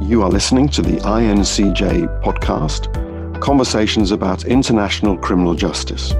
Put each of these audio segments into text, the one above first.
You are listening to the INCJ podcast, Conversations about International Criminal Justice.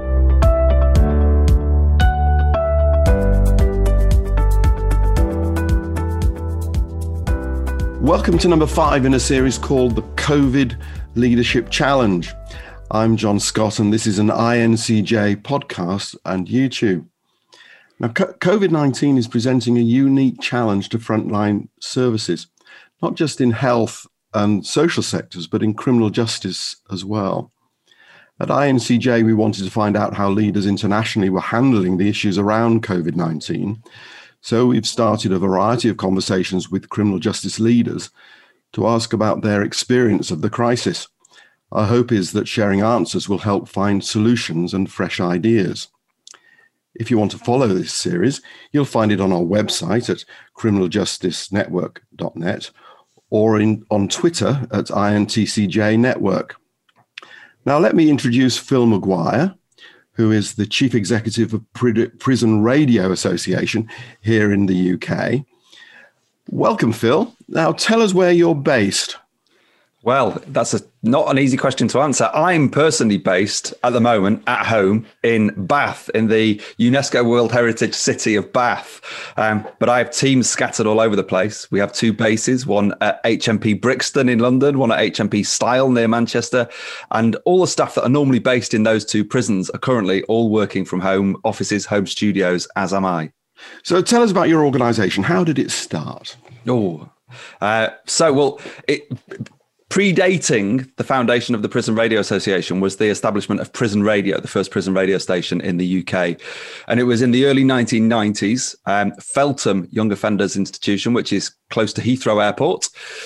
Welcome to number 5 in a series called the COVID Leadership Challenge. I'm John Scott, and this is an INCJ podcast and YouTube. Now, COVID-19 is presenting a unique challenge to frontline services, not just in health and social sectors, but in criminal justice as well. At INCJ, we wanted to find out how leaders internationally were handling the issues around COVID-19. So we've started a variety of conversations with criminal justice leaders to ask about their experience of the crisis. Our hope is that sharing answers will help find solutions and fresh ideas. If you want to follow this series, you'll find it on our website at criminaljusticenetwork.net or on Twitter at INTCJ Network. Now, let me introduce Phil Maguire, who is the Chief Executive of Prison Radio Association here in the UK. Welcome, Phil. Now, tell us where you're based. Well, that's not an easy question to answer. I'm personally based at the moment at home in Bath, in the UNESCO World Heritage City of Bath. But I have teams scattered all over the place. We have 2 bases, one at HMP Brixton in London, one at HMP Stile near Manchester. And all the staff that are normally based in those 2 prisons are currently all working from home offices, home studios, as am I. So tell us about your organisation. How did it start? Predating the foundation of the Prison Radio Association was the establishment of Prison Radio, the first prison radio station in the UK. And it was in the early 1990s, Feltham Young Offenders Institution, which is close to Heathrow Airport,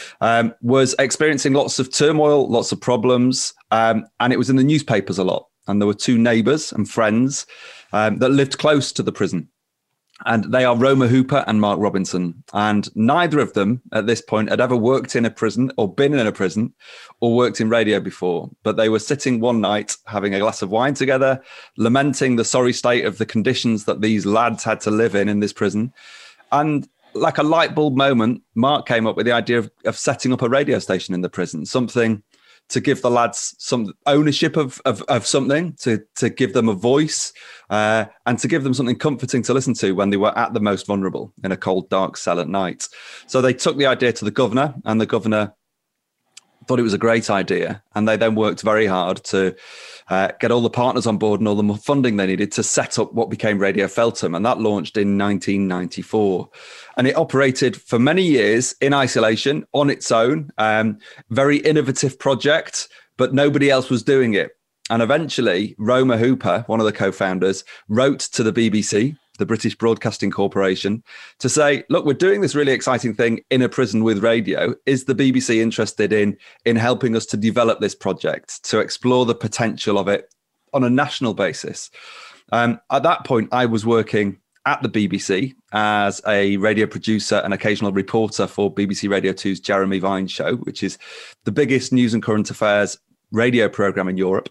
was experiencing lots of turmoil, lots of problems, and it was in the newspapers a lot. And there were 2 neighbours and friends that lived close to the prison. And they are Roma Hooper and Mark Robinson. And neither of them at this point had ever worked in a prison or been in a prison or worked in radio before. But they were sitting one night having a glass of wine together, lamenting the sorry state of the conditions that these lads had to live in this prison. And like a light bulb moment, Mark came up with the idea of setting up a radio station in the prison, something to give the lads some ownership of something, to give them a voice, and to give them something comforting to listen to when they were at the most vulnerable in a cold, dark cell at night. So they took the idea to the governor, and the governor thought it was a great idea. And they then worked very hard to get all the partners on board and all the funding they needed to set up what became Radio Feltham. And that launched in 1994. And it operated for many years in isolation, on its own, very innovative project, but nobody else was doing it. And eventually, Roma Hooper, one of the co-founders, wrote to the BBC, the British Broadcasting Corporation, to say, look, we're doing this really exciting thing in a prison with radio. Is the BBC interested in helping us to develop this project, to explore the potential of it on a national basis? At that point, I was working at the BBC as a radio producer and occasional reporter for BBC Radio 2's Jeremy Vine Show, which is the biggest news and current affairs radio programme in Europe.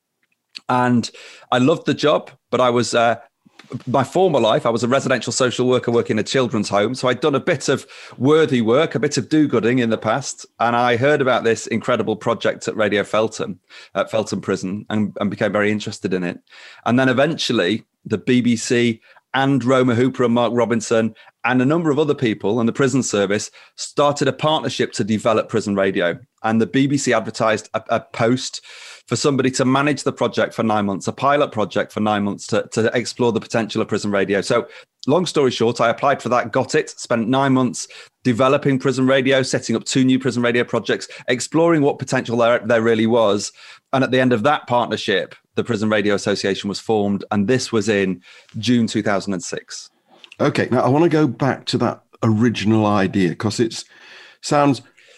And I loved the job, but I was... my former life, I was a residential social worker working in a children's home. So I'd done a bit of worthy work, a bit of do-gooding in the past. And I heard about this incredible project at Radio Feltham, at Feltham Prison, and became very interested in it. And then eventually the BBC and Roma Hooper and Mark Robinson and a number of other people and the prison service started a partnership to develop prison radio. And the BBC advertised a post for somebody to manage the project for 9 months, a pilot project for 9 months to explore the potential of prison radio. So long story short, I applied for that, got it, spent 9 months developing prison radio, setting up 2 new prison radio projects, exploring what potential there really was. And at the end of that partnership, the Prison Radio Association was formed, and this was in June 2006. Okay, now I want to go back to that original idea because it sounds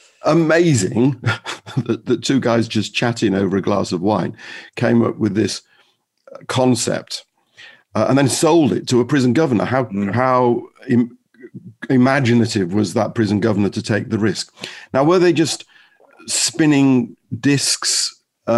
amazing that 2 guys just chatting over a glass of wine came up with this concept and then sold it to a prison governor. How imaginative was that prison governor to take the risk? Now, were they just spinning discs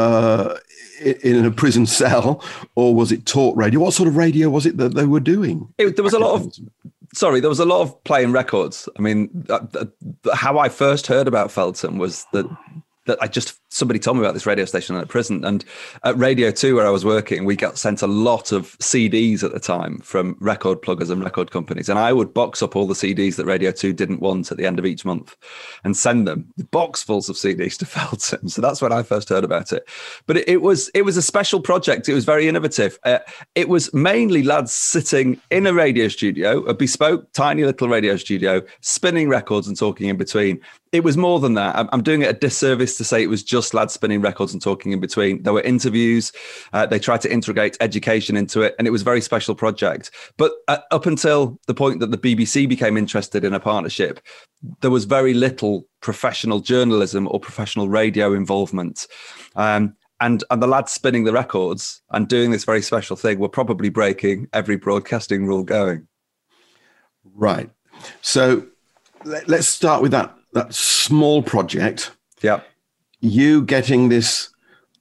in a prison cell, or was it talk radio? What sort of radio was it that they were doing? There was a lot of Sorry, there was a lot of playing records. I mean, how I first heard about Feltham was that somebody told me about this radio station at prison, and at Radio 2 where I was working, we got sent a lot of CDs at the time from record pluggers and record companies, and I would box up all the CDs that Radio 2 didn't want at the end of each month and send them boxfuls of CDs to Feltham. So that's when I first heard about it. But it was a special project. It was very innovative. It was mainly lads sitting in a radio studio, a bespoke tiny little radio studio, spinning records and talking in between. It was more than that. I'm doing it a disservice to say it was just lads spinning records and talking in between. There were interviews. They tried to integrate education into it, and it was a very special project. But up until the point that the BBC became interested in a partnership, there was very little professional journalism or professional radio involvement. And the lads spinning the records and doing this very special thing were probably breaking every broadcasting rule going. Right. So let's start with that small project. Yeah. You getting this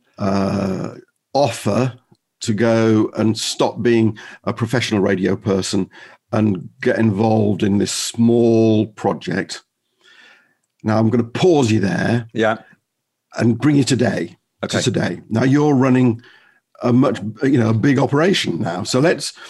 offer to go and stop being a professional radio person and get involved in this small project. Now I'm going to pause you there. Yeah. And bring you today. Okay. To today. Now you're running a big operation now. So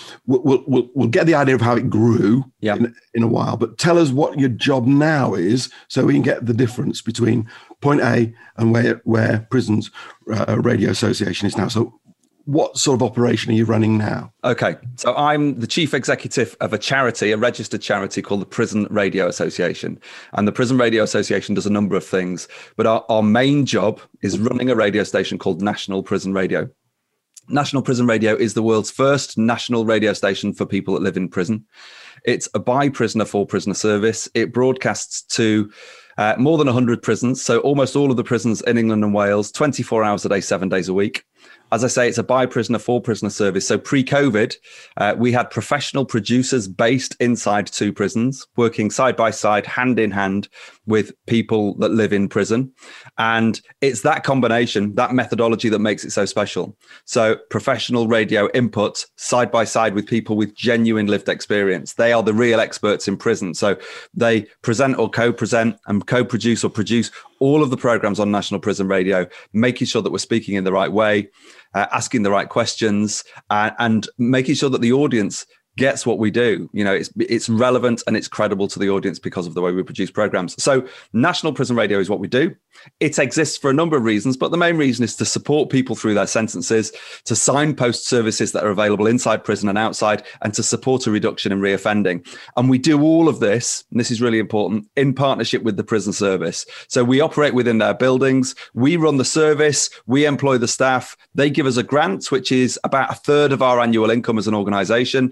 we'll get the idea of how it grew in a while, but tell us what your job now is so we can get the difference between point A and where Prisons Radio Association is now. So what sort of operation are you running now? Okay. So I'm the chief executive of a registered charity called the Prison Radio Association. And the Prison Radio Association does a number of things, but our main job is running a radio station called National Prison Radio. National Prison Radio is the world's first national radio station for people that live in prison. It's a by-prisoner, for-prisoner service. It broadcasts to more than 100 prisons, so almost all of the prisons in England and Wales, 24 hours a day, 7 days a week. As I say, it's a by-prisoner, for-prisoner service. So pre-COVID, we had professional producers based inside 2 prisons, working side by side, hand in hand with people that live in prison. And it's that combination, that methodology that makes it so special. So professional radio input side by side with people with genuine lived experience. They are the real experts in prison. So they present or co-present and co-produce or produce all of the programs on National Prison Radio, making sure that we're speaking in the right way, asking the right questions, and making sure that the audience gets what we do. You know, it's relevant and it's credible to the audience because of the way we produce programs. So National Prison Radio is what we do. It exists for a number of reasons, but the main reason is to support people through their sentences, to signpost services that are available inside prison and outside, and to support a reduction in reoffending. And we do all of this, and this is really important, in partnership with the prison service. So we operate within their buildings, we run the service, we employ the staff, they give us a grant, which is about 1/3 of our annual income as an organisation.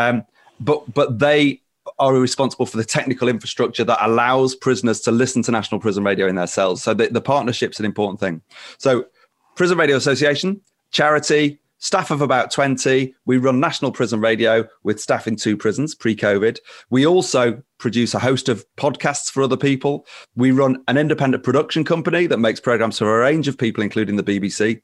But they are responsible for the technical infrastructure that allows prisoners to listen to National Prison Radio in their cells. So the partnership's an important thing. So Prison Radio Association, charity, staff of about 20. We run National Prison Radio with staff in 2 prisons pre-COVID. We also produce a host of podcasts for other people. We run an independent production company that makes programs for a range of people, including the BBC.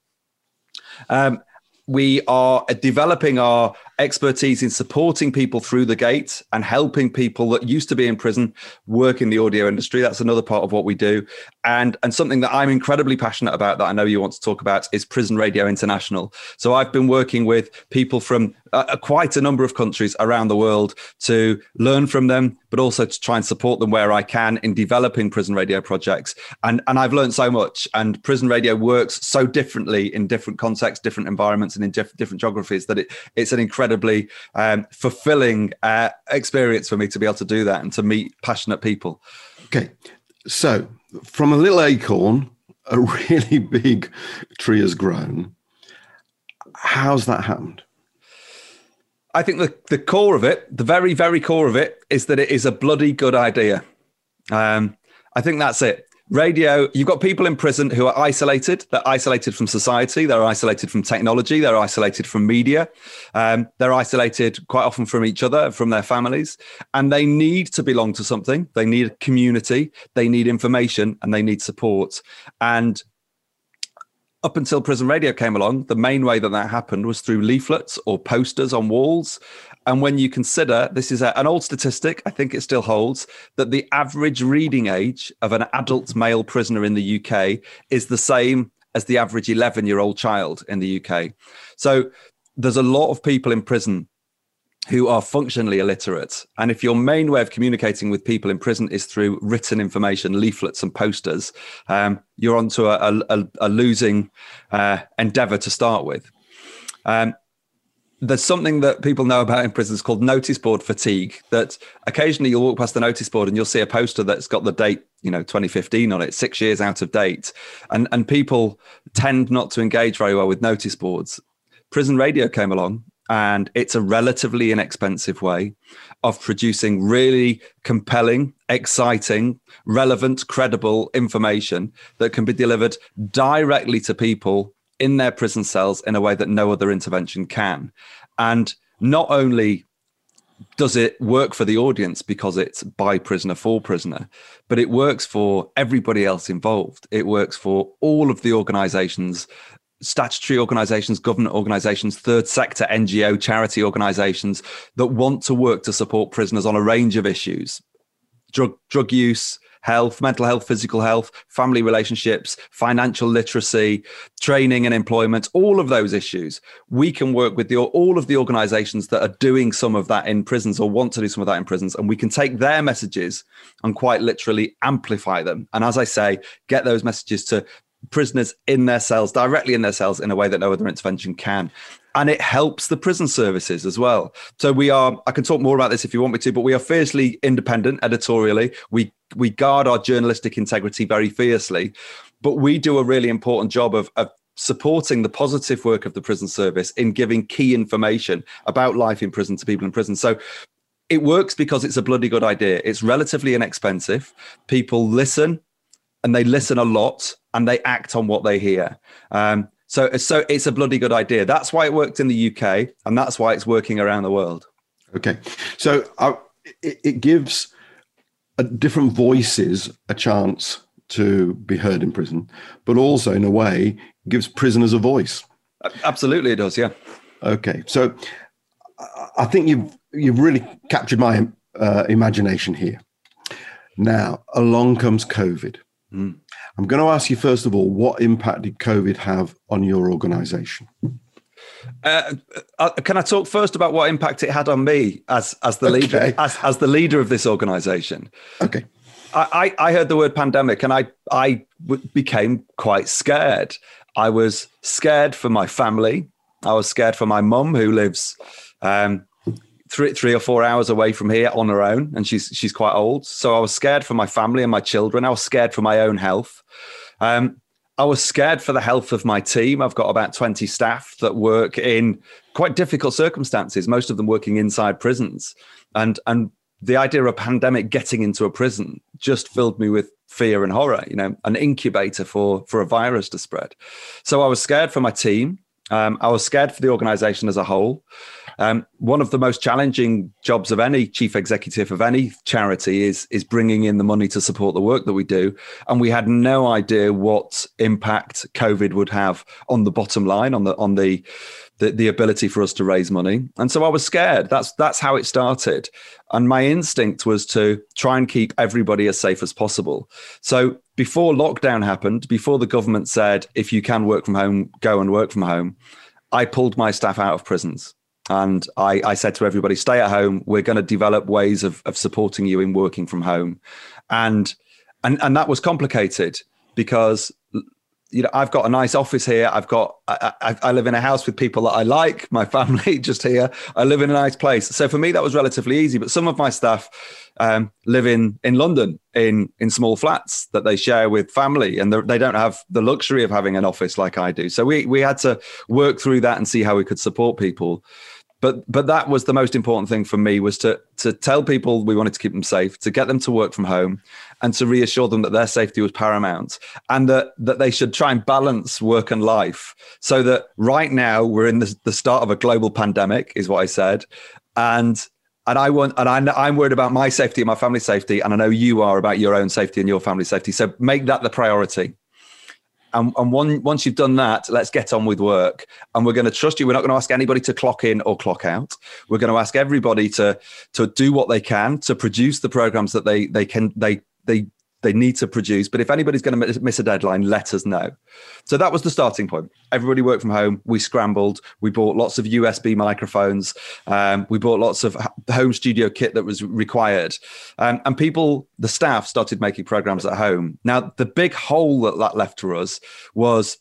We are developing our expertise in supporting people through the gate and helping people that used to be in prison work in the audio industry. That's another part of what we do. And something that I'm incredibly passionate about that I know you want to talk about is Prison Radio International. So I've been working with people from quite a number of countries around the world to learn from them, but also to try and support them where I can in developing prison radio projects. And I've learned so much. And prison radio works so differently in different contexts, different environments, and in different geographies that it's an incredibly fulfilling experience for me to be able to do that and to meet passionate people. Okay. So from a little acorn, a really big tree has grown. How's that happened? I think the core of it, the very, very core of it, is that it is a bloody good idea. I think that's it. Radio, you've got people in prison who are isolated. They're isolated from society. They're isolated from technology. They're isolated from media. They're isolated quite often from each other, from their families. And they need to belong to something. They need a community. They need information and they need support. And Up until Prison Radio came along, the main way that happened was through leaflets or posters on walls. And when you consider, this is an old statistic, I think it still holds, that the average reading age of an adult male prisoner in the UK is the same as the average 11-year-old child in the UK. So there's a lot of people in prison who are functionally illiterate. And if your main way of communicating with people in prison is through written information, leaflets and posters, you're onto a losing endeavor to start with. There's something that people know about in prisons called notice board fatigue, that occasionally you'll walk past the notice board and you'll see a poster that's got the date, 2015 on it, 6 years out of date. And people tend not to engage very well with notice boards. Prison Radio came along, and it's a relatively inexpensive way of producing really compelling, exciting, relevant, credible information that can be delivered directly to people in their prison cells in a way that no other intervention can. And not only does it work for the audience because it's by prisoner for prisoner, but it works for everybody else involved. It works for all of the organizations, statutory organizations, government organizations, third sector, NGO, charity organizations that want to work to support prisoners on a range of issues: drug use, health, mental health, physical health, family relationships, financial literacy, training and employment, all of those issues. We can work with all of the organizations that are doing some of that in prisons or want to do some of that in prisons, and we can take their messages and quite literally amplify them. And as I say, get those messages to prisoners in their cells, directly in their cells, in a way that no other intervention can. And it helps the prison services as well. So I can talk more about this if you want me to, but we are fiercely independent editorially. We guard our journalistic integrity very fiercely, but we do a really important job of supporting the positive work of the prison service in giving key information about life in prison to people in prison. So it works because it's a bloody good idea. It's relatively inexpensive. People listen, and they listen a lot, and they act on what they hear. So it's a bloody good idea. That's why it worked in the UK, and that's why it's working around the world. Okay. So it gives different voices a chance to be heard in prison, but also in a way gives prisoners a voice. Absolutely, it does. Yeah. Okay. So I think you've really captured my imagination here. Now, along comes COVID. I'm going to ask you, first of all, what impact did COVID have on your organization? Can I talk first about what impact it had on me as the leader, as the leader of this organization? Okay. I heard the word pandemic, and I became quite scared. I was scared for my family. I was scared for my mum, who lives 3 or 4 hours away from here on her own, and she's quite old. So I was scared for my family and my children. I was scared for my own health. I was scared for the health of my team. I've got about 20 staff that work in quite difficult circumstances, most of them working inside prisons. And the idea of a pandemic getting into a prison just filled me with fear and horror, an incubator for a virus to spread. So I was scared for my team. I was scared for the organization as a whole. One of the most challenging jobs of any chief executive of any charity is bringing in the money to support the work that we do. And we had no idea what impact COVID would have on the bottom line, on the ability for us to raise money. And so I was scared. That's how it started. And my instinct was to try and keep everybody as safe as possible. So before lockdown happened, before the government said, if you can work from home, go and work from home, I pulled my staff out of prisons. And I said to everybody, stay at home. We're going to develop ways of supporting you in working from home. And that was complicated because I've got a nice office here. I live in a house with people that I like, my family just here. I live in a nice place. So for me, that was relatively easy. But some of my staff live in London in small flats that they share with family, and they don't have the luxury of having an office like I do. So we had to work through that and see how we could support people. But that was the most important thing for me, was to tell people we wanted to keep them safe, to get them to work from home, and to reassure them that their safety was paramount, and that they should try and balance work and life. So that right now we're in the start of a global pandemic, is what I said, and I'm worried about my safety and my family's safety, and I know you are about your own safety and your family's safety. So make that the priority. And once you've done that, let's get on with work. And we're going to trust you. We're not going to ask anybody to clock in or clock out. We're going to ask everybody to do what they can to produce the programs that they need to produce. But if anybody's going to miss a deadline, let us know. So that was the starting point. Everybody worked from home. We scrambled. We bought lots of USB microphones. We bought lots of home studio kit that was required. And people, the staff, started making programs at home. Now, the big hole that left for us was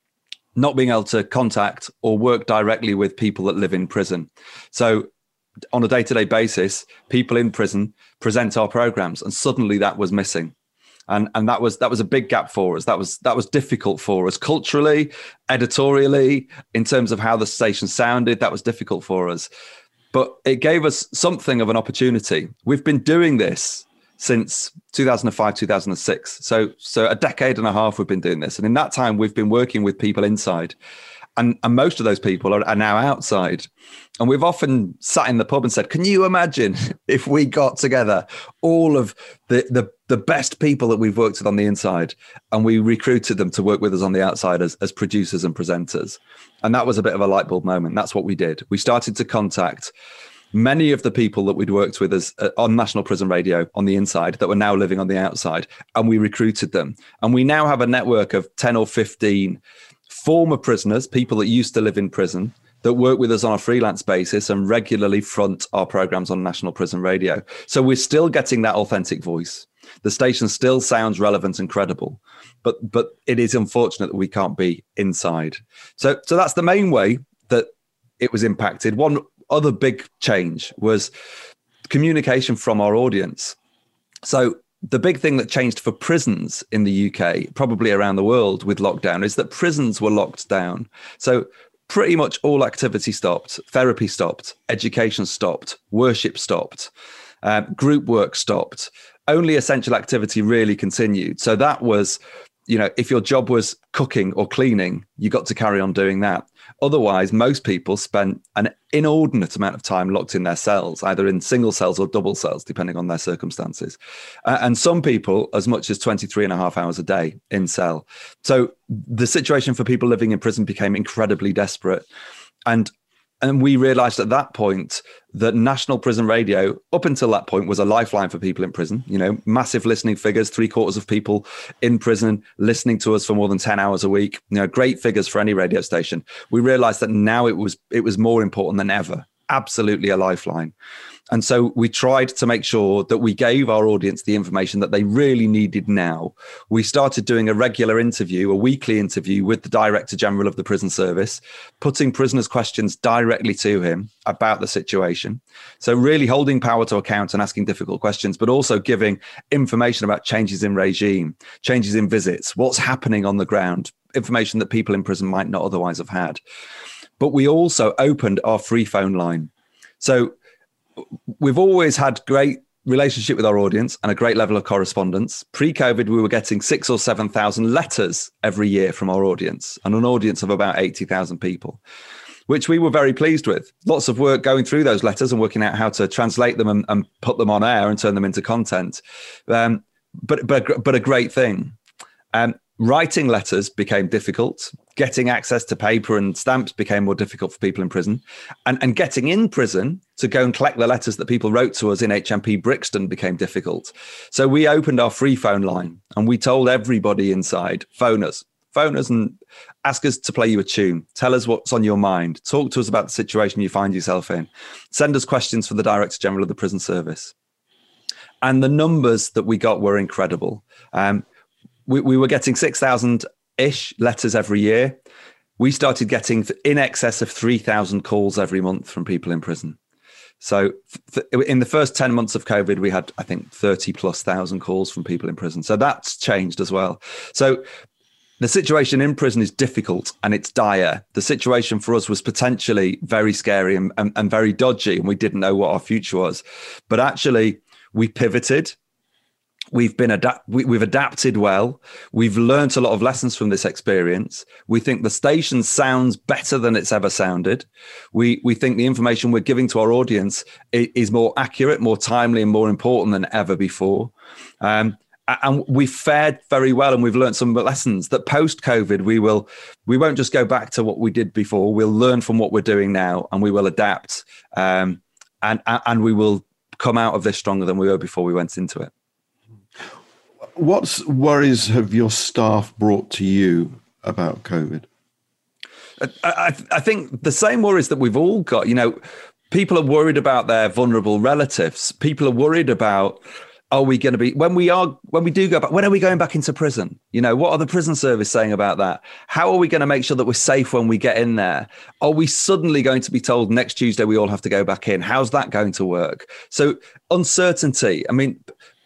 not being able to contact or work directly with people that live in prison. So on a day-to-day basis, people in prison present our programs, and suddenly that was missing. And that was a big gap for us. That was difficult for us culturally, editorially, in terms of how the station sounded. That was difficult for us, but it gave us something of an opportunity. We've been doing this since 2005, 2006. So a decade and a half we've been doing this, and in that time we've been working with people inside. And most of those people are now outside. And we've often sat in the pub and said, can you imagine if we got together all of the best people that we've worked with on the inside and we recruited them to work with us on the outside as producers and presenters? And that was a bit of a light bulb moment. That's what we did. We started to contact many of the people that we'd worked with as on National Prison Radio on the inside that were now living on the outside, and we recruited them. And we now have a network of 10 or 15 former prisoners, people that used to live in prison, that work with us on a freelance basis and regularly front our programs on National Prison Radio. So we're still getting that authentic voice. The station still sounds relevant and credible, but it is unfortunate that we can't be inside. So that's the main way that it was impacted. One other big change was communication from our audience. So the big thing that changed for prisons in the UK, probably around the world with lockdown, is that prisons were locked down. So pretty much all activity stopped, therapy stopped, education stopped, worship stopped, group work stopped. Only essential activity really continued. So that was, if your job was cooking or cleaning, you got to carry on doing that. Otherwise, most people spent an inordinate amount of time locked in their cells, either in single cells or double cells, depending on their circumstances. And some people, as much as 23 and a half hours a day in cell. So the situation for people living in prison became incredibly desperate. And we realized at that point that National Prison Radio, up until that point, was a lifeline for people in prison. Massive listening figures, 3/4 of people in prison listening to us for more than 10 hours a week. Great figures for any radio station. We realized that now it was more important than ever. Absolutely a lifeline. And so we tried to make sure that we gave our audience the information that they really needed now. We started doing a regular interview, a weekly interview with the Director General of the Prison Service, putting prisoners' questions directly to him about the situation. So really holding power to account and asking difficult questions, but also giving information about changes in regime, changes in visits, what's happening on the ground, information that people in prison might not otherwise have had. But we also opened our free phone line. So we've always had great relationship with our audience and a great level of correspondence. Pre-COVID, we were getting 6,000 or 7,000 letters every year from our audience, and an audience of about 80,000 people, which we were very pleased with. Lots of work going through those letters and working out how to translate them and put them on air and turn them into content. But a great thing. Writing letters became difficult. Getting access to paper and stamps became more difficult for people in prison. And getting in prison to go and collect the letters that people wrote to us in HMP Brixton became difficult. So we opened our free phone line and we told everybody inside, phone us and ask us to play you a tune. Tell us what's on your mind. Talk to us about the situation you find yourself in. Send us questions for the Director General of the Prison Service. And the numbers that we got were incredible. We were getting 6,000-ish letters every year. We started getting in excess of 3,000 calls every month from people in prison. So in the first 10 months of COVID, we had, I think, 30,000+ calls from people in prison. So that's changed as well. So the situation in prison is difficult and it's dire. The situation for us was potentially very scary and very dodgy, and we didn't know what our future was. But actually, we pivoted. We've adapted well. We've learned a lot of lessons from this experience. We think the station sounds better than it's ever sounded. We think the information we're giving to our audience is more accurate, more timely, and more important than ever before. And and we've fared very well, and we've learned some lessons that post-COVID we won't just go back to what we did before. We'll learn from what we're doing now, and we will adapt, and we will come out of this stronger than we were before we went into it. What worries have your staff brought to you about COVID? I think the same worries that we've all got. People are worried about their vulnerable relatives. People are worried about, are we going to be, when we do go back, when are we going back into prison? What are the prison service saying about that? How are we going to make sure that we're safe when we get in there? Are we suddenly going to be told next Tuesday we all have to go back in? How's that going to work? So uncertainty. I mean,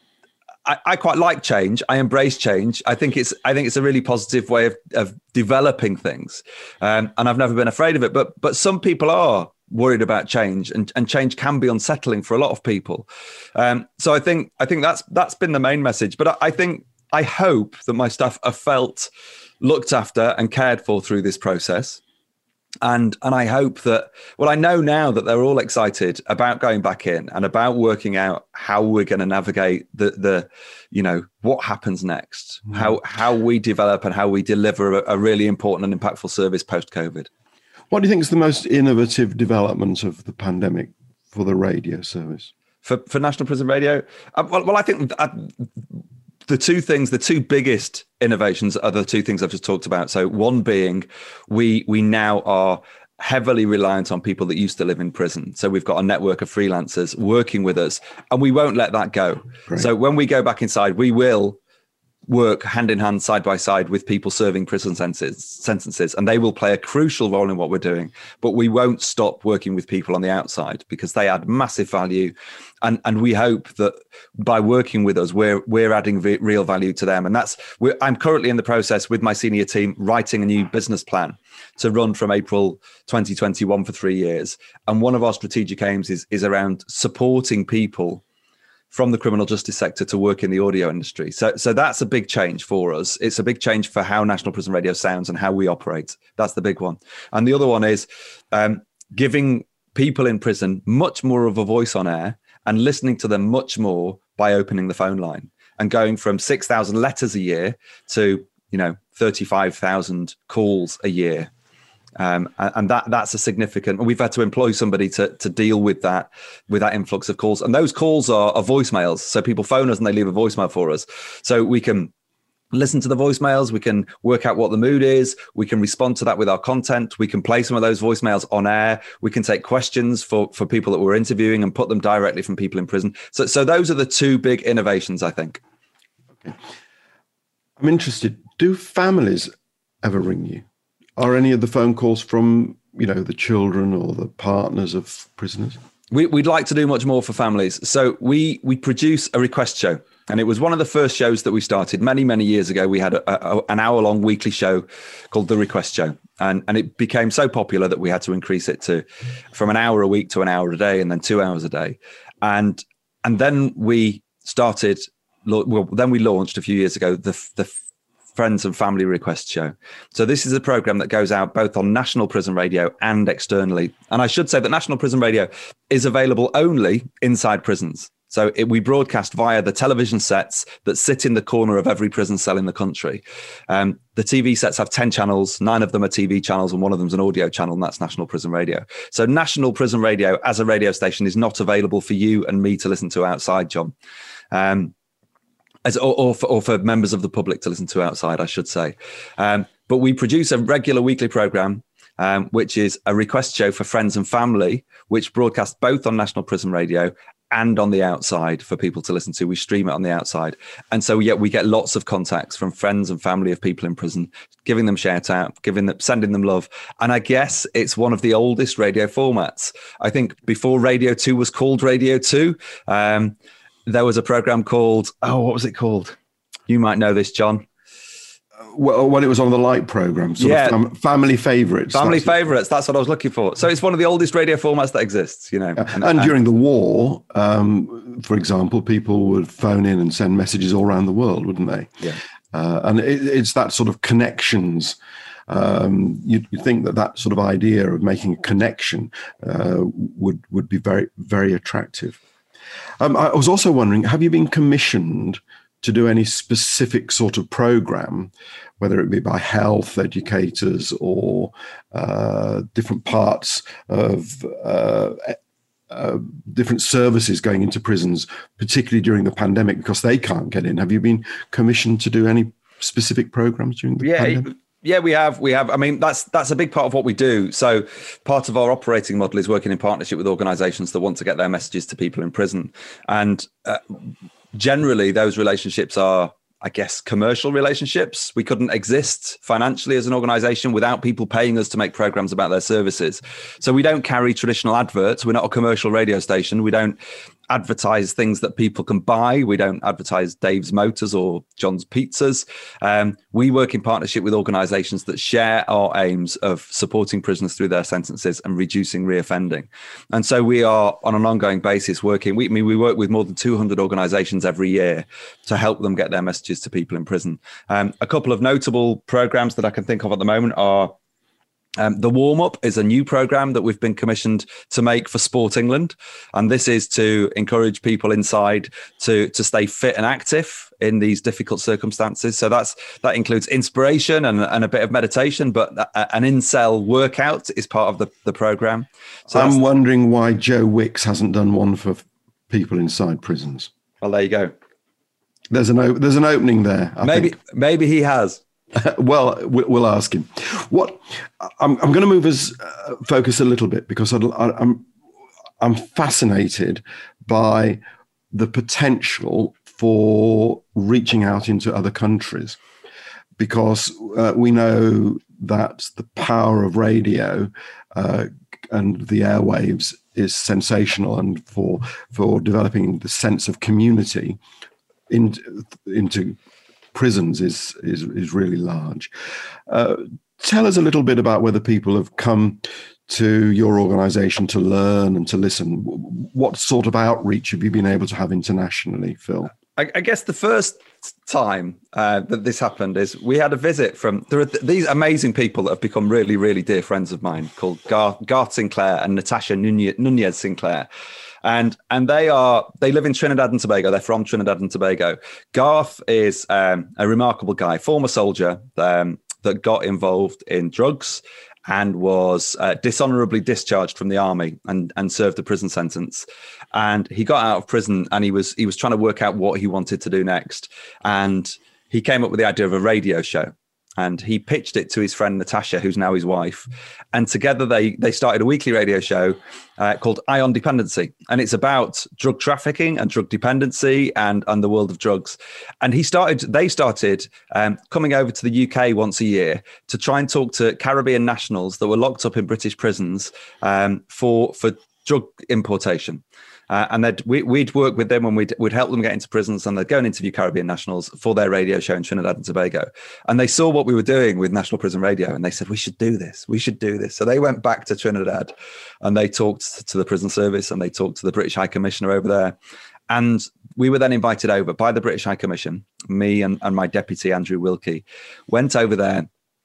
I quite like change. I embrace change. I think it's a really positive way of developing things. And I've never been afraid of it. But some people are worried about change, and change can be unsettling for a lot of people. So I think that's been the main message. But I hope that my staff are felt looked after and cared for through this process. And I hope that, I know now that they're all excited about going back in and about working out how we're going to navigate the what happens next, how we develop and how we deliver a really important and impactful service post-COVID. What do you think is the most innovative development of the pandemic for the radio service? For National Prison Radio? I think the two biggest innovations are the two things I've just talked about. So one being we now are heavily reliant on people that used to live in prison. So we've got a network of freelancers working with us, and we won't let that go. Great. So when we go back inside, we will work hand in hand, side by side with people serving prison sentences, and they will play a crucial role in what we're doing. But we won't stop working with people on the outside because they add massive value. And we hope that by working with us, we're adding real value to them. And I'm currently in the process with my senior team writing a new business plan to run from April 2021 for 3 years. And one of our strategic aims is around supporting people from the criminal justice sector to work in the audio industry. So that's a big change for us. It's a big change for how National Prison Radio sounds and how we operate. That's the big one. And the other one is giving people in prison much more of a voice on air and listening to them much more by opening the phone line and going from 6,000 letters a year to 35,000 calls a year. And that's a significant, we've had to employ somebody to deal with that influx of calls. And those calls are voicemails. So people phone us and they leave a voicemail for us. So we can listen to the voicemails. We can work out what the mood is. We can respond to that with our content. We can play some of those voicemails on air. We can take questions for people that we're interviewing and put them directly from people in prison. So those are the two big innovations, I think. Okay. I'm interested. Do families ever ring you? Are any of the phone calls from, the children or the partners of prisoners? We'd like to do much more for families. So we produce a request show. And it was one of the first shows that we started many, many years ago. We had an hour-long weekly show called The Request Show. And it became so popular that we had to increase it from an hour a week to an hour a day and then 2 hours a day. And then we started, then we launched a few years ago the Friends and Family Request Show. So this is a program that goes out both on National Prison Radio and externally. And I should say that National Prison Radio is available only inside prisons. So we broadcast via the television sets that sit in the corner of every prison cell in the country. The TV sets have 10 channels, 9 of them are TV channels, and one of them is an audio channel, and that's National Prison Radio. So National Prison Radio as a radio station is not available for you and me to listen to outside, John. Or for members of the public to listen to outside, I should say. But we produce a regular weekly program, which is a request show for friends and family, which broadcasts both on National Prison Radio and on the outside for people to listen to. We stream it on the outside. And so we get lots of contacts from friends and family of people in prison, giving them shout out, sending them love. And I guess it's one of the oldest radio formats. I think before Radio 2 was called Radio 2, there was a program called, what was it called? You might know this, John. Well, when it was on the Light program, Family Favourites. Family Favourites, that's what I was looking for. So it's one of the oldest radio formats that exists, And during the war, for example, people would phone in and send messages all around the world, wouldn't they? Yeah. And it's that sort of connections. You'd think that sort of idea of making a connection would be very, very attractive. I was also wondering, have you been commissioned to do any specific sort of program, whether it be by health educators or different parts of different services going into prisons, particularly during the pandemic, because they can't get in. Have you been commissioned to do any specific programs during the pandemic? Yeah, we have. I mean, that's a big part of what we do. So part of our operating model is working in partnership with organisations that want to get their messages to people in prison. And generally, those relationships are, I guess, commercial relationships. We couldn't exist financially as an organisation without people paying us to make programmes about their services. So we don't carry traditional adverts. We're not a commercial radio station. We don't advertise things that people can buy. We don't advertise Dave's Motors or John's Pizzas. We work in partnership with organisations that share our aims of supporting prisoners through their sentences and reducing reoffending. And so we are on an ongoing basis working. We work with more than 200 organisations every year to help them get their messages to people in prison. A couple of notable programmes that I can think of at the moment are The Warm Up is a new programme that we've been commissioned to make for Sport England. And this is to encourage people inside to stay fit and active in these difficult circumstances. So that includes inspiration and a bit of meditation, but an in-cell workout is part of the programme. So I'm wondering why Joe Wicks hasn't done one for people inside prisons. Well, there you go. There's an opening there. Maybe he has. Well, we'll ask him. What I'm going to move us focus a little bit, because I'm fascinated by the potential for reaching out into other countries, because we know that the power of radio and the airwaves is sensational, and for developing the sense of community into prisons is really large. Tell us a little bit about whether people have come to your organisation to learn and to listen. What sort of outreach have you been able to have internationally, Phil? I guess the first time that this happened is we had a visit from these amazing people that have become really, really dear friends of mine, called Garth Sinclair and Natasha Nunez Sinclair. And they live in Trinidad and Tobago. They're from Trinidad and Tobago. Garth is a remarkable guy, former soldier that got involved in drugs and was dishonorably discharged from the army and served a prison sentence. And he got out of prison and he was trying to work out what he wanted to do next. And he came up with the idea of a radio show. And he pitched it to his friend Natasha, who's now his wife. And together they started a weekly radio show called Eye on Dependency. And it's about drug trafficking and drug dependency and the world of drugs. And they started coming over to the UK once a year to try and talk to Caribbean nationals that were locked up in British prisons for drug importation. And we'd work with them and we'd help them get into prisons, and they'd go and interview Caribbean nationals for their radio show in Trinidad and Tobago. And they saw what we were doing with National Prison Radio, and they said, we should do this. So they went back to Trinidad and they talked to the prison service and they talked to the British High Commissioner over there. And we were then invited over by the British High Commission. Me and my deputy, Andrew Wilkie, went over there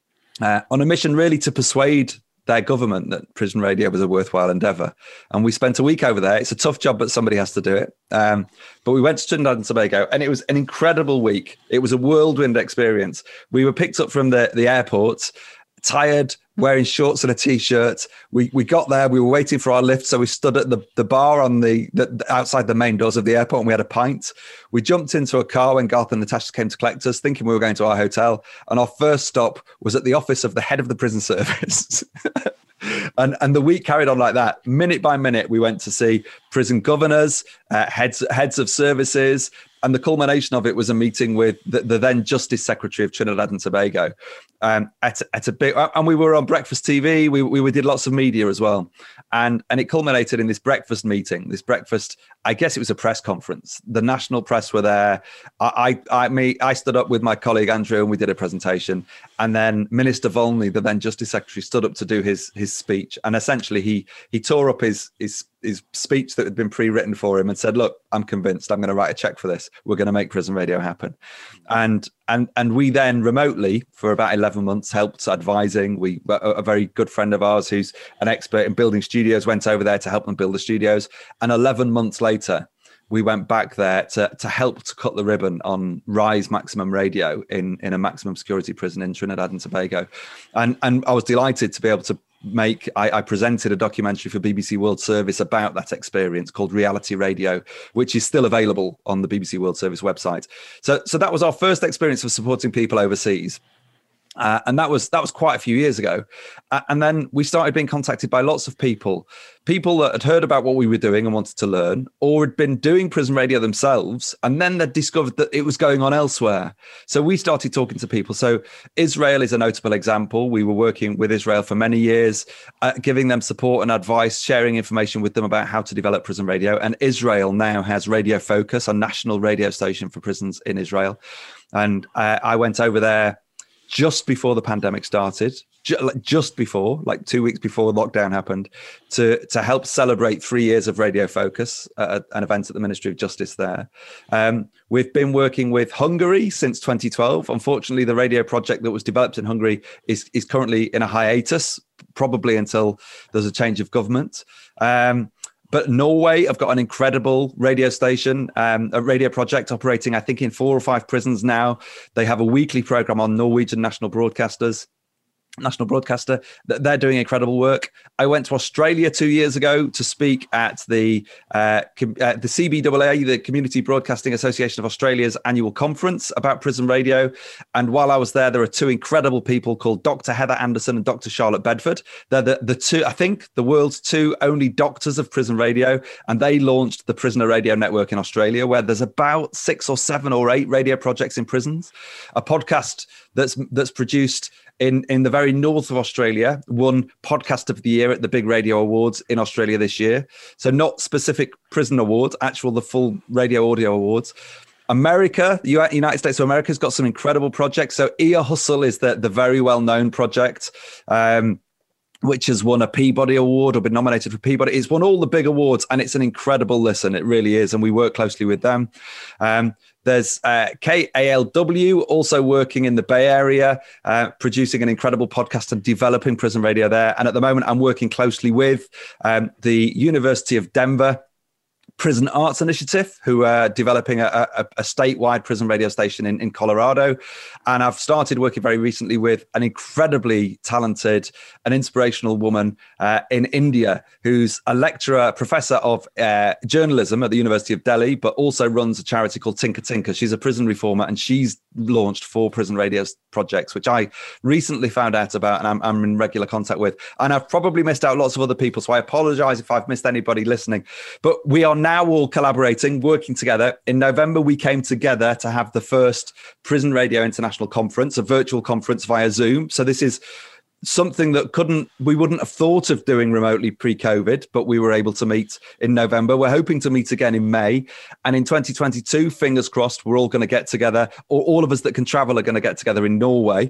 on a mission really to persuade their government that prison radio was a worthwhile endeavour. And we spent a week over there. It's a tough job, but somebody has to do it. But we went to Trinidad and Tobago, and it was an incredible week. It was a whirlwind experience. We were picked up from the airport, tired, wearing shorts and a t-shirt. We got there, we were waiting for our lift. So we stood at the bar on the outside the main doors of the airport, and we had a pint. We jumped into a car when Garth and Natasha came to collect us, thinking we were going to our hotel. And our first stop was at the office of the head of the prison service. And the week carried on like that. Minute by minute, we went to see prison governors, heads of services. And the culmination of it was a meeting with the then Justice Secretary of Trinidad and Tobago at a big, and we were on breakfast TV. We did lots of media as well. And it culminated in this breakfast meeting, I guess it was a press conference. The national press were there. I stood up with my colleague Andrew and we did a presentation. And then Minister Volney, the then Justice Secretary, stood up to do his speech. And essentially he tore up his speech that had been pre-written for him and said, look, I'm convinced I'm going to write a check for this. We're going to make prison radio happen. And we then remotely for about 11 months helped advising. A very good friend of ours who's an expert in building studios went over there to help them build the studios. And 11 months later, we went back there to help to cut the ribbon on Rise Maximum Radio in a maximum security prison in Trinidad and Tobago. And I was delighted to be able to I presented a documentary for BBC World Service about that experience called Reality Radio, which is still available on the BBC World Service website. So that was our first experience of supporting people overseas. And that was quite a few years ago. And then we started being contacted by lots of people that had heard about what we were doing and wanted to learn, or had been doing prison radio themselves, and then they'd discovered that it was going on elsewhere. So we started talking to people. So Israel is a notable example. We were working with Israel for many years, giving them support and advice, sharing information with them about how to develop prison radio. And Israel now has Radio Focus, a national radio station for prisons in Israel. And I went over there just before the pandemic started, just before, like 2 weeks before lockdown happened, to help celebrate 3 years of Radio Focus at an event at the Ministry of Justice there. We've been working with Hungary since 2012. Unfortunately, the radio project that was developed in Hungary is currently in a hiatus, probably until there's a change of government. But Norway have got an incredible radio station, a radio project operating, I think, in 4 or 5 prisons now. They have a weekly program on Norwegian national broadcaster. They're doing incredible work. I went to Australia 2 years ago to speak at the CBAA, the Community Broadcasting Association of Australia's annual conference about prison radio. And while I was there are 2 incredible people called Dr. Heather Anderson and Dr. Charlotte Bedford. They're the 2, I think, the world's 2 only doctors of prison radio. And they launched the Prisoner Radio Network in Australia, where there's about 6 or 7 or 8 radio projects in prisons. A podcast that's produced in the very north of Australia, won Podcast of the Year at the Big Radio Awards in Australia this year. So not specific prison awards, the full radio audio awards. America, the United States of America has got some incredible projects. So Ear Hustle is the very well-known project, which has won a Peabody Award or been nominated for Peabody. It's won all the big awards, and it's an incredible listen. It really is. And we work closely with them. There's KALW also working in the Bay Area, producing an incredible podcast and developing prison radio there. And at the moment, I'm working closely with the University of Denver Prison Arts Initiative, who are developing a statewide prison radio station in Colorado. And I've started working very recently with an incredibly talented and inspirational woman in India, who's a lecturer, professor of journalism at the University of Delhi, but also runs a charity called Tinker Tinker. She's a prison reformer, and she's launched 4 prison radio projects, which I recently found out about and I'm in regular contact with. And I've probably missed out lots of other people, so I apologize if I've missed anybody listening. But we are now all collaborating, working together. In November, we came together to have the first Prison Radio International Conference, a virtual conference via Zoom. So this is something that we wouldn't have thought of doing remotely pre-COVID, but we were able to meet in November. We're hoping to meet again in May. And in 2022, fingers crossed, we're all going to get together, or all of us that can travel are going to get together in Norway.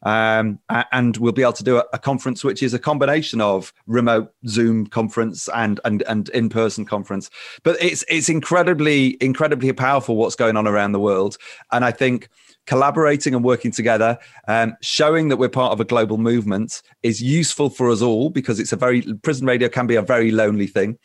And we'll be able to do a conference, which is a combination of remote Zoom conference and in-person conference. But it's incredibly, incredibly powerful what's going on around the world. And I think collaborating and working together, showing that we're part of a global movement is useful for us all, because prison radio can be a very lonely thing.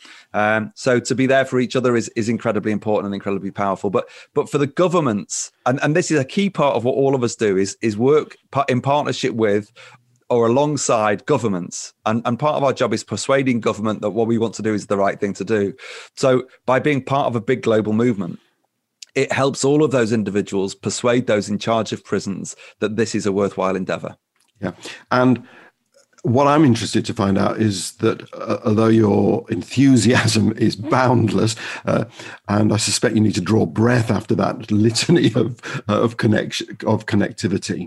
So to be there for each other is incredibly important and incredibly powerful. But for the governments, and this is a key part of what all of us do, is work in partnership with or alongside governments. And part of our job is persuading government that what we want to do is the right thing to do. So by being part of a big global movement, it helps all of those individuals persuade those in charge of prisons that this is a worthwhile endeavor. Yeah. And what I'm interested to find out is that although your enthusiasm is boundless, and I suspect you need to draw breath after that litany of connectivity,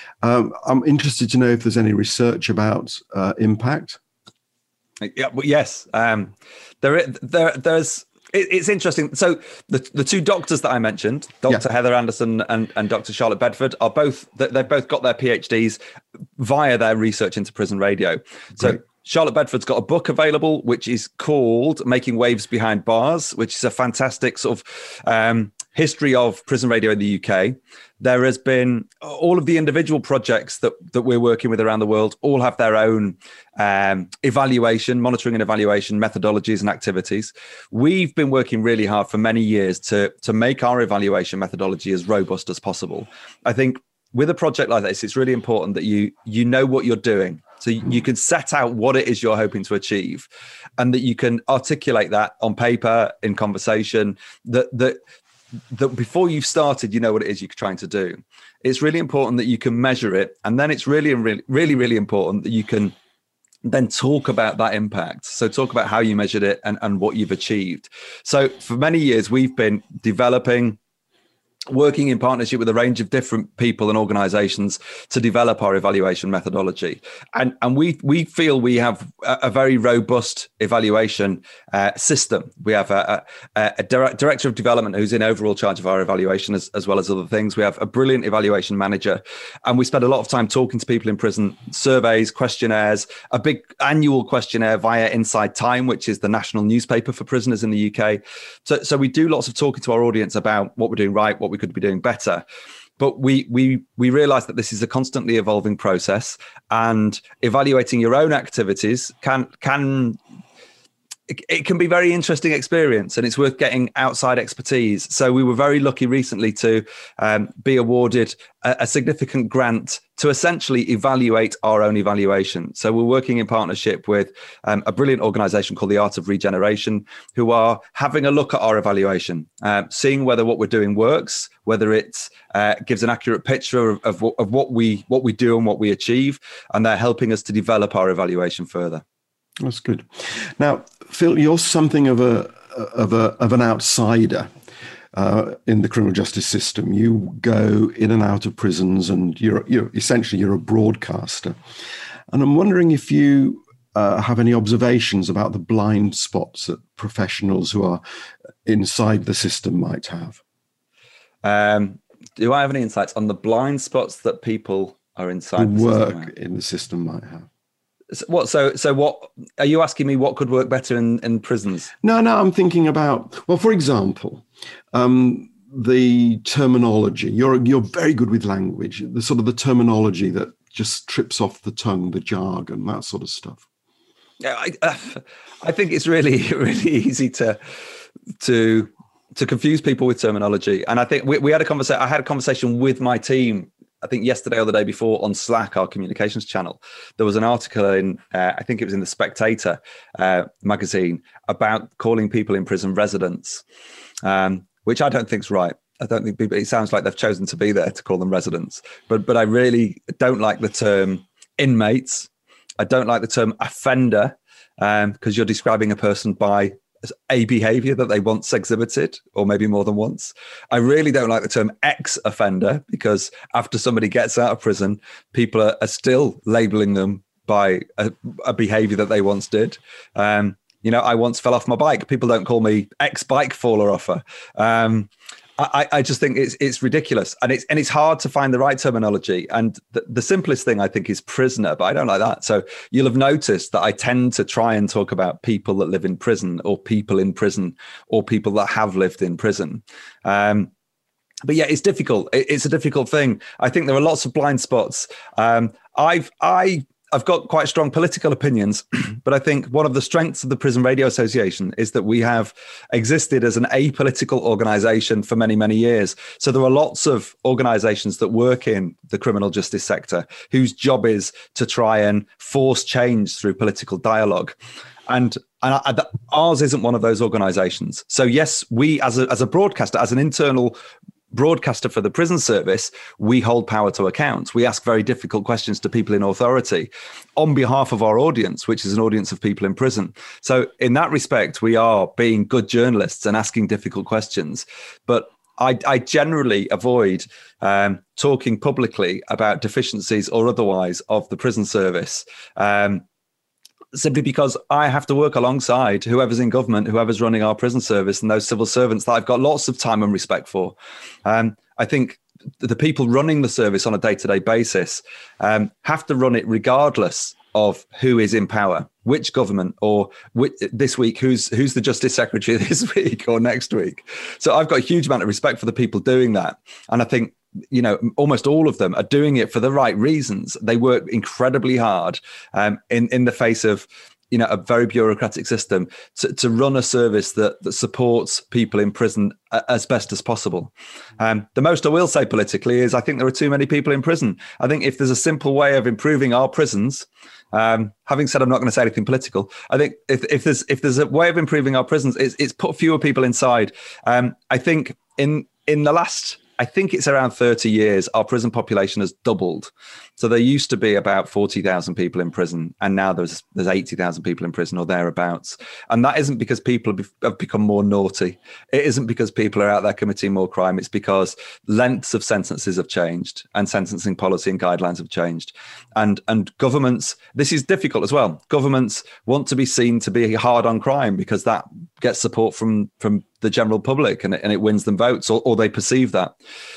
I'm interested to know if there's any research about impact. Yeah, well, yes. There's. It's interesting. So the 2 doctors that I mentioned, Dr. Heather Anderson and Dr. Charlotte Bedford, they've both got their PhDs via their research into prison radio. So Great. Charlotte Bedford's got a book available, which is called Making Waves Behind Bars, which is a fantastic sort of history of prison radio in the UK. There has been all of the individual projects that we're working with around the world all have their own monitoring and evaluation methodologies and activities. We've been working really hard for many years to make our evaluation methodology as robust as possible. I think with a project like this, it's really important that you know what you're doing. So you can set out what it is you're hoping to achieve, and that you can articulate that on paper, in conversation, that before you've started, you know what it is you're trying to do. It's really important that you can measure it. And then it's really important that you can then talk about that impact. So talk about how you measured it and what you've achieved. So for many years, we've been working in partnership with a range of different people and organizations to develop our evaluation methodology. And we feel we have a very robust evaluation system. We have a director of development who's in overall charge of our evaluation as well as other things. We have a brilliant evaluation manager, and we spend a lot of time talking to people in prison, surveys, questionnaires, a big annual questionnaire via Inside Time, which is the national newspaper for prisoners in the UK. So we do lots of talking to our audience about what we're doing right, what we could be doing better. But we realize that this is a constantly evolving process, and evaluating your own activities can be a very interesting experience, and it's worth getting outside expertise. So we were very lucky recently to be awarded a significant grant to essentially evaluate our own evaluation. So we're working in partnership with a brilliant organization called the Art of Regeneration, who are having a look at our evaluation, seeing whether what we're doing works, whether it gives an accurate picture of what we do and what we achieve, and they're helping us to develop our evaluation further. That's good. Now, Phil, you're something of an outsider in the criminal justice system. You go in and out of prisons, and you're essentially a broadcaster. And I'm wondering if you have any observations about the blind spots that professionals who are inside the system might have. Do I have any insights on the blind spots that people are inside the work in the system might have? So what are you asking me? What could work better in prisons? No, I'm thinking about, well, for example, the terminology. You're very good with language, the sort of the terminology that just trips off the tongue, the jargon, that sort of stuff. Yeah, I think it's really easy to confuse people with terminology. And I think we had a conversation. I had a conversation with my team, I think yesterday or the day before, on Slack, our communications channel. There was an article in, I think it was in the Spectator magazine, about calling people in prison residents, which I don't think is right. I don't think people, it sounds like they've chosen to be there to call them residents. But I really don't like the term inmates. I don't like the term offender, because you're describing a person by a behavior that they once exhibited, or maybe more than once. I really don't like the term ex-offender, because after somebody gets out of prison, people are still labeling them by a behavior that they once did. I once fell off my bike. People don't call me ex-bike faller offer. I just think it's ridiculous, and it's hard to find the right terminology. And the simplest thing I think is prisoner, but I don't like that. So you'll have noticed that I tend to try and talk about people that live in prison, or people in prison, or people that have lived in prison. But yeah, it's difficult. It's a difficult thing. I think there are lots of blind spots. I've got quite strong political opinions, but I think one of the strengths of the Prison Radio Association is that we have existed as an apolitical organization for many, many years. So there are lots of organizations that work in the criminal justice sector whose job is to try and force change through political dialogue. And ours isn't one of those organizations. So yes, we as a broadcaster, as an internal broadcaster for the prison service, we hold power to account. We ask very difficult questions to people in authority on behalf of our audience, which is an audience of people in prison. So in that respect, we are being good journalists and asking difficult questions. But I generally avoid talking publicly about deficiencies or otherwise of the prison service, simply because I have to work alongside whoever's in government, whoever's running our prison service, and those civil servants that I've got lots of time and respect for. I think the people running the service on a day-to-day basis have to run it regardless of who is in power. which government, or this week, who's the Justice Secretary this week or next week. So I've got a huge amount of respect for the people doing that. And I think, almost all of them are doing it for the right reasons. They work incredibly hard in the face of, a very bureaucratic system to run a service that supports people in prison as best as possible. The most I will say politically is I think there are too many people in prison. I think if there's a simple way of improving our prisons, having said I'm not going to say anything political, I think if there's a way of improving our prisons, it's put fewer people inside. I think in the last, I think it's around 30 years, our prison population has doubled. So there used to be about 40,000 people in prison, and now there's 80,000 people in prison or thereabouts. And that isn't because people have become more naughty. It isn't because people are out there committing more crime. It's because lengths of sentences have changed and sentencing policy and guidelines have changed. And governments, this is difficult as well. Governments want to be seen to be hard on crime because that gets support from the general public and it wins them votes, or they perceive that.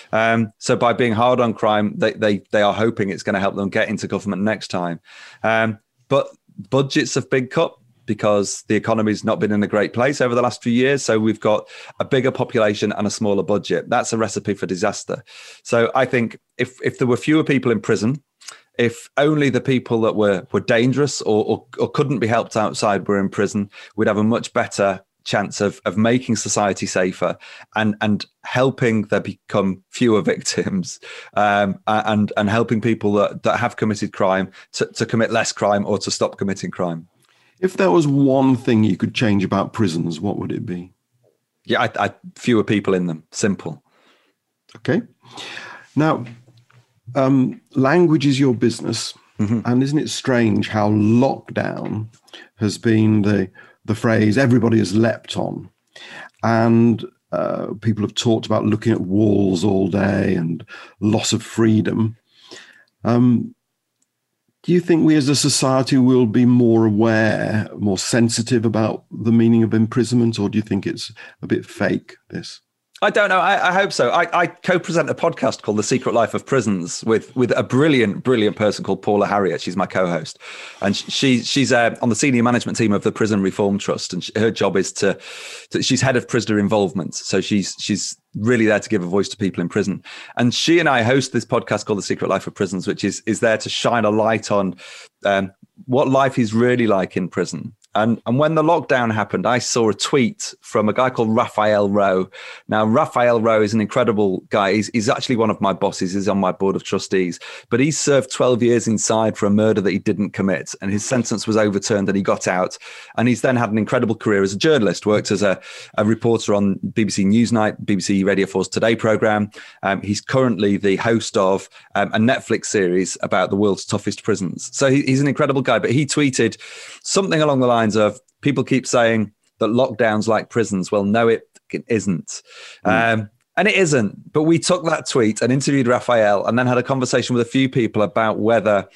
So by being hard on crime, they are hoping it's going to help them get into government next time. But budgets have been cut because the economy's not been in a great place over the last few years. So we've got a bigger population and a smaller budget. That's a recipe for disaster. So I think if there were fewer people in prison, if only the people that were dangerous or couldn't be helped outside were in prison, we'd have a much better chance of making society safer and helping there become fewer victims, and helping people that have committed crime to commit less crime or to stop committing crime. If there was one thing you could change about prisons, what would it be? Yeah, I fewer people in them. Simple. Okay. Now, language is your business. Mm-hmm. And isn't it strange how lockdown has been the phrase everybody has leapt on, and people have talked about looking at walls all day and loss of freedom. Do you think we as a society will be more aware, more sensitive about the meaning of imprisonment, or do you think it's a bit fake, this? I don't know. I hope so. I co-present a podcast called The Secret Life of Prisons with a brilliant person called Paula Harriott. She's my co-host. And she's on the senior management team of the Prison Reform Trust. And her job is she's head of prisoner involvement. So she's really there to give a voice to people in prison. And she and I host this podcast called The Secret Life of Prisons, which is there to shine a light on what life is really like in prison. And when the lockdown happened, I saw a tweet from a guy called Raphael Rowe. Now, Raphael Rowe is an incredible guy. He's actually one of my bosses. He's on my board of trustees. But he served 12 years inside for a murder that he didn't commit. And his sentence was overturned and he got out. And he's then had an incredible career as a journalist, worked as a reporter on BBC Newsnight, BBC Radio 4's Today programme. He's currently the host of a Netflix series about the world's toughest prisons. So he's an incredible guy. But he tweeted something along the lines of, people keep saying that lockdown's like prisons. Well, no, it isn't. And it isn't. But we took that tweet and interviewed Raphael and then had a conversation with a few people about whether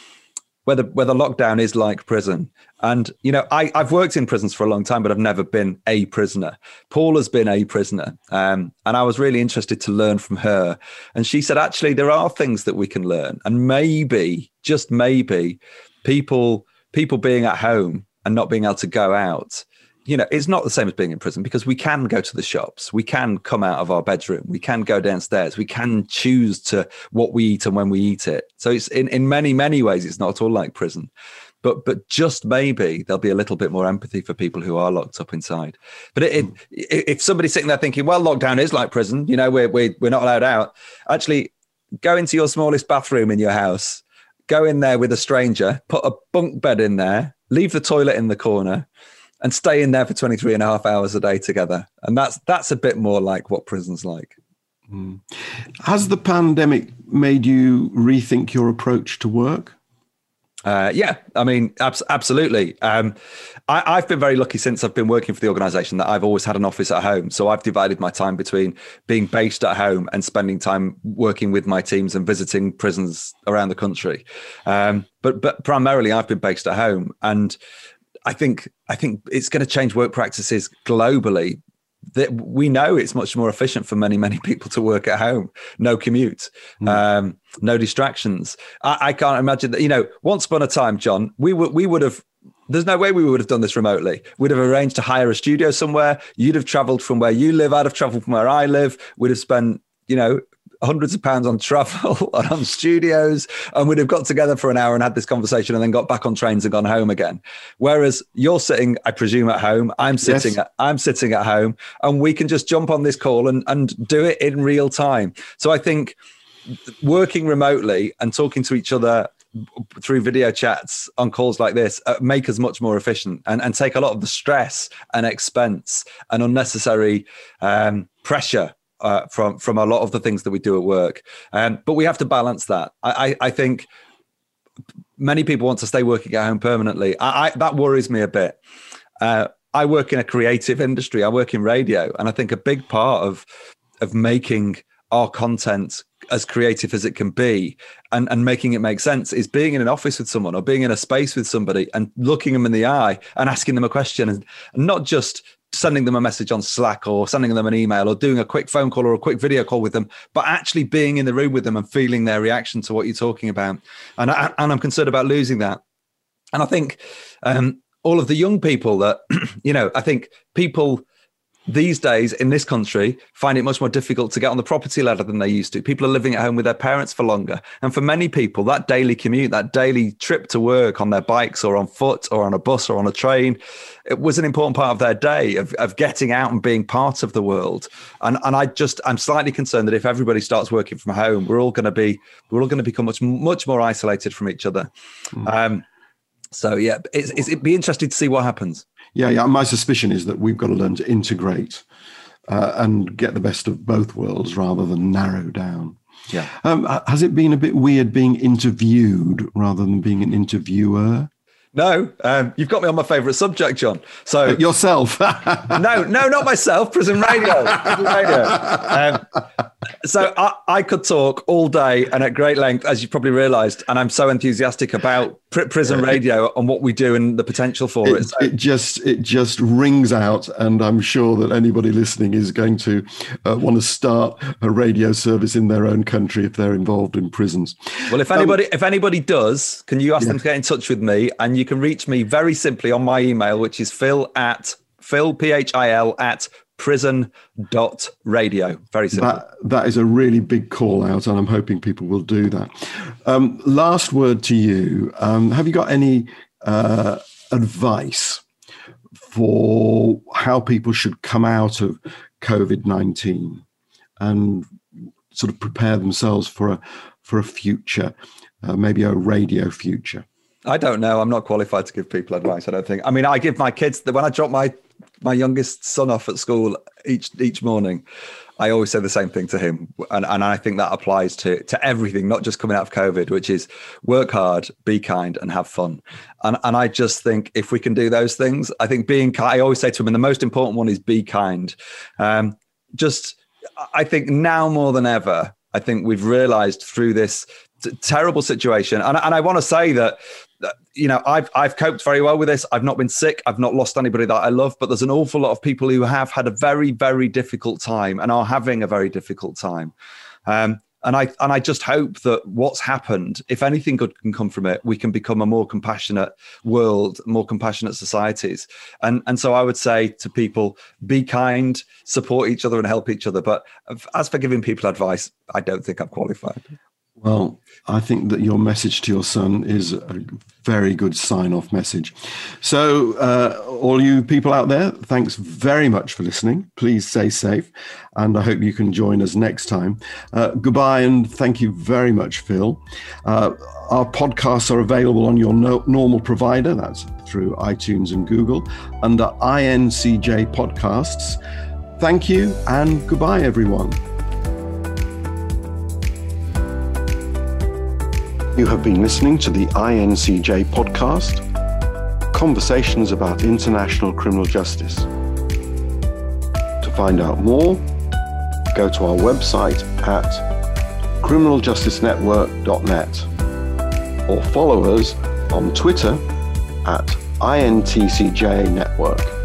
lockdown is like prison. And, I've worked in prisons for a long time, but I've never been a prisoner. Paul has been a prisoner. And I was really interested to learn from her. And she said, actually, there are things that we can learn. And maybe, just maybe, people being at home and not being able to go out, it's not the same as being in prison, because we can go to the shops, we can come out of our bedroom, we can go downstairs, we can choose to what we eat and when we eat it. So it's in many, many ways, it's not at all like prison. But just maybe there'll be a little bit more empathy for people who are locked up inside. But if somebody's sitting there thinking, well, lockdown is like prison, we're not allowed out. Actually, go into your smallest bathroom in your house, go in there with a stranger, put a bunk bed in there, leave the toilet in the corner, and stay in there for 23 and a half hours a day together. And that's a bit more like what prison's like. Has the pandemic made you rethink your approach to work? Yeah, I mean, absolutely. I've been very lucky since I've been working for the organisation that I've always had an office at home. So I've divided my time between being based at home and spending time working with my teams and visiting prisons around the country. But primarily I've been based at home. And I think it's going to change work practices globally. That we know it's much more efficient for many, many people to work at home. No commute, no distractions. I can't imagine that, once upon a time, John, we would have There's no way we would have done this remotely. We'd have arranged to hire a studio somewhere. You'd have traveled from where you live. I'd have traveled from where I live. We'd have spent, hundreds of pounds on travel and on studios, and we'd have got together for an hour and had this conversation and then got back on trains and gone home again. Whereas you're sitting, I presume, at home. I'm sitting at home, and we can just jump on this call and do it in real time. So I think working remotely and talking to each other through video chats on calls like this make us much more efficient and take a lot of the stress and expense and unnecessary pressure from a lot of the things that we do at work. But we have to balance that. I think many people want to stay working at home permanently. That worries me a bit. I work in a creative industry. I work in radio. And I think a big part of making our content as creative as it can be and making it make sense is being in an office with someone or being in a space with somebody and looking them in the eye and asking them a question, and not just sending them a message on Slack or sending them an email or doing a quick phone call or a quick video call with them, but actually being in the room with them and feeling their reaction to what you're talking about. And I'm concerned about losing that. And I think all of the young people that, I think people these days in this country find it much more difficult to get on the property ladder than they used to. People are living at home with their parents for longer. And for many people, that daily commute, that daily trip to work on their bikes or on foot or on a bus or on a train, it was an important part of their day of getting out and being part of the world. And I'm slightly concerned that if everybody starts working from home, we're all going to become much more isolated from each other. So yeah, it'd be interesting to see what happens. Yeah. My suspicion is that we've got to learn to integrate and get the best of both worlds rather than narrow down. Yeah. Has it been a bit weird being interviewed rather than being an interviewer? No, you've got me on my favourite subject, John. So yourself? No, not myself. Prison Radio. So I could talk all day and at great length, as you probably realised, and I'm so enthusiastic about Prison Radio and what we do and the potential for it. So. It just rings out, and I'm sure that anybody listening is going to want to start a radio service in their own country if they're involved in prisons. Well, if anybody does, can you ask them to get in touch with me? And you can reach me very simply on my email, which is phil at prison.radio. Very simple. That is a really big call out, and I'm hoping people will do that. Last word to you. Have you got any advice for how people should come out of COVID-19 and sort of prepare themselves for a future, maybe a radio future? I don't know. I'm not qualified to give people advice, I don't think. I mean, I give my kids, when I drop my youngest son off at school each morning, I always say the same thing to him. And I think that applies to everything, not just coming out of COVID, which is work hard, be kind, and have fun. And I just think if we can do those things, I think being kind, I always say to him, and the most important one is be kind. I think now more than ever, I think we've realized through this terrible situation. And I want to say that, I've coped very well with this. I've not been sick. I've not lost anybody that I love, but there's an awful lot of people who have had a very, very difficult time and are having a very difficult time. And I just hope that what's happened, if anything good can come from it, we can become a more compassionate world, more compassionate societies. And so I would say to people, be kind, support each other and help each other. But as for giving people advice, I don't think I'm qualified. Well, I think that your message to your son is a very good sign-off message. So all you people out there, thanks very much for listening. Please stay safe, and I hope you can join us next time. Goodbye, and thank you very much, Phil. Our podcasts are available on your normal provider. That's through iTunes and Google under INCJ Podcasts. Thank you, and goodbye, everyone. You have been listening to the INCJ podcast, Conversations about International Criminal Justice. To find out more, go to our website at criminaljusticenetwork.net or follow us on Twitter at INTCJ Network.